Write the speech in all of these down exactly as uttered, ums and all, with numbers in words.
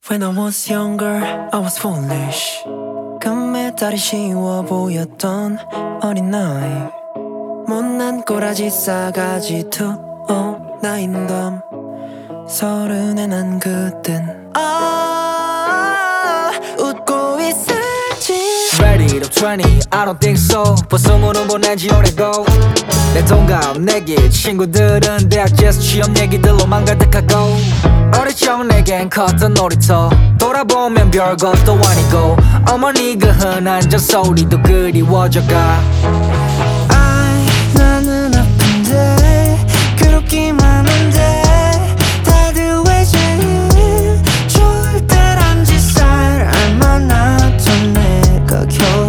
When I was younger, I was foolish. 금메달이 쉬워 보였던 어린 나이. 못난 꼬라지 싸가지 투어 나인 덤. 서른에 난 그땐 아 웃고 있을지. Ready to twenty, I don't think so. 벌써 물은 보낸 지 오래고 내 동갑 내기 친구들은 대학 재수 취업 얘기들로만 가득하고 어릴 적 내겐 컸던 놀이터 돌아보면 별것도 아니고 어머니가 흔한 잔소리도 그리워져가. 아이 나는 아픈데 괴롭기만 한데 다들 왜 제일 좋을 때란지 잘 알만하던 내가 겨우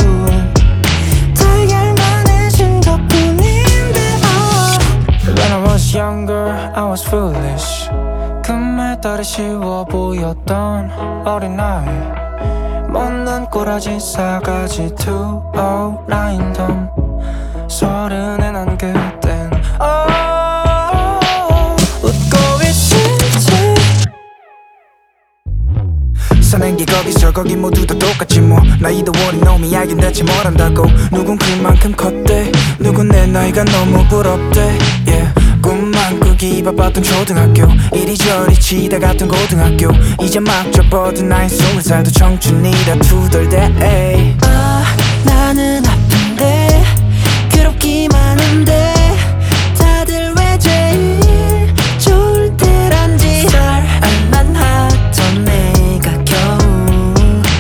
달걀만해진 것뿐인데 oh. When I was younger I was foolish. 금메달이 쉬워 보였던 어린 나이. 못난 꼬라지 싸가지 투어 나인 덤. 서른에 난 그땐 oh, 웃고 있을지. 사는 게 거기서 거기 모두 다 똑같지 뭐. 나이도 어린 놈이 알긴 대체 뭘 안다고. 누군 그만큼 컸대 누군 내 나이가 너무 부럽대 yeah. 꿈만 꾸기 바빴던 초등학교 이리저리 치다 갔던 고등학교 이제 막 접어든 나이 스물 살도 청춘이라 투덜대. 아 나는 아픈데 괴롭기만 한데 다들 왜 제일 좋을 때란지 잘 알만하던 내가 겨우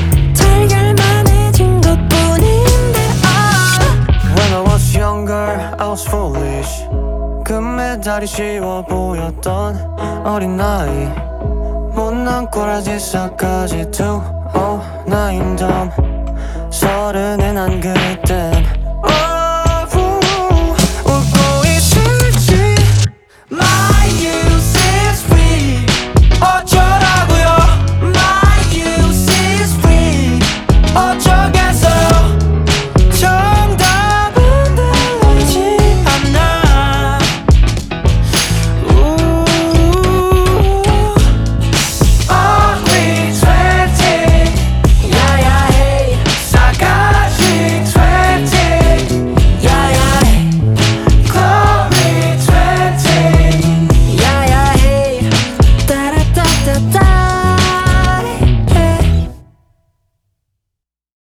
달걀만해진 것뿐인데 oh. When I was younger I was foolish. 금메달이 쉬워 보였던 어린 나이. 못난 꼬라지 싸가지 투어 나인 덤. 서른에 난 그땐